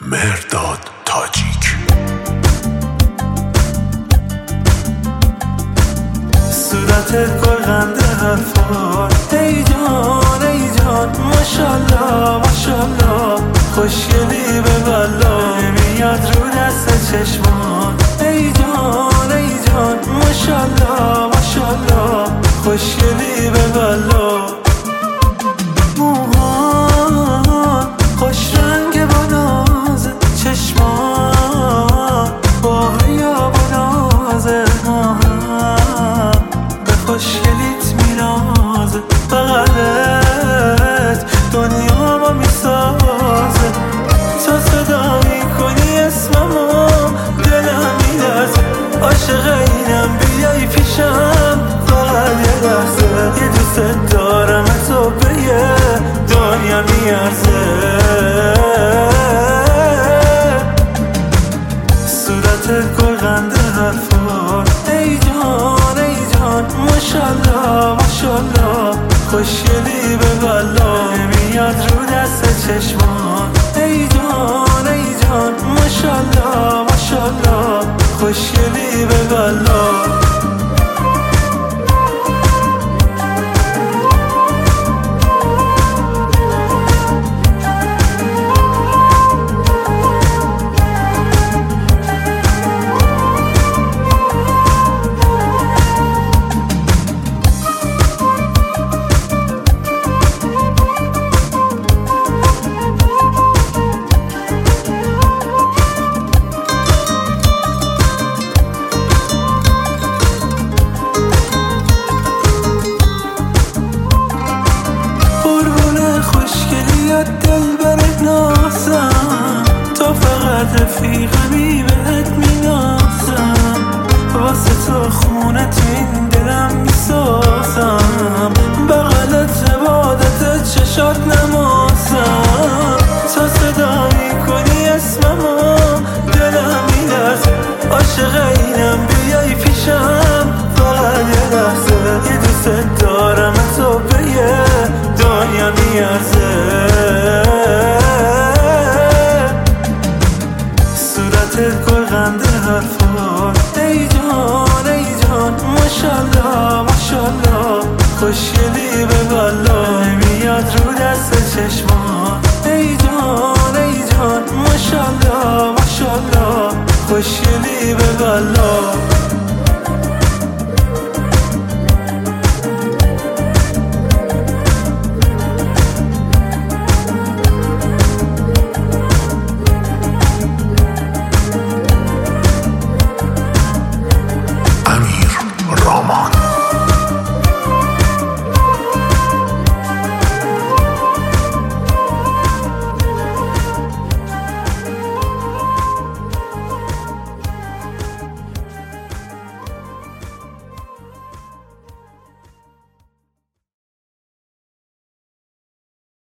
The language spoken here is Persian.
مهرداد تاجیک. صورتت گلخنده حرفات، ای جان ای جان ماشالله ماشالله، خوشگلی به بلا میاد رو دست چشمات، ای جان ای جان ماشالله ماشالله، خوشگلی به بلا. موهات خوش رنگ با نازه، چشمات با حیا با نازه، به خوشگلیت میرازه، بغلت دنیا ما میسازه. تا صدا میکنی اسممو دلم میلرزه، عاشق اینم بیای پیشم فقط یه لحظه، یه دوست دارم تو به یه دنیا میارزه. صورتت گلخنده حرفات، ای جان ای جان ماشالله ماشالله، خوشگلی به بلا میاد رو دست چشمات، ای جان ای جان ماشالله ماشالله، خوشگلی به بلا. دل برت نازم، تو فقط رفیقمی بهت مینازم، واسه تو خونه تو این دلم میسازم، بغلت عبادت چشات نمازم. تا صدا میکنی اسممو دلم میلرزه، عاشق اینم بیای پیشم فقط یه لحظه، یه دوست دارم تو به یه دنیا میارزه. صورتت گلخنده حرفات، ای جان ای جان ماشالله ماشالله، خوشگلی به بلا میاد رو دست چشمات، ای جان ای جان ماشالله ماشالله، خوشگلی به بلا.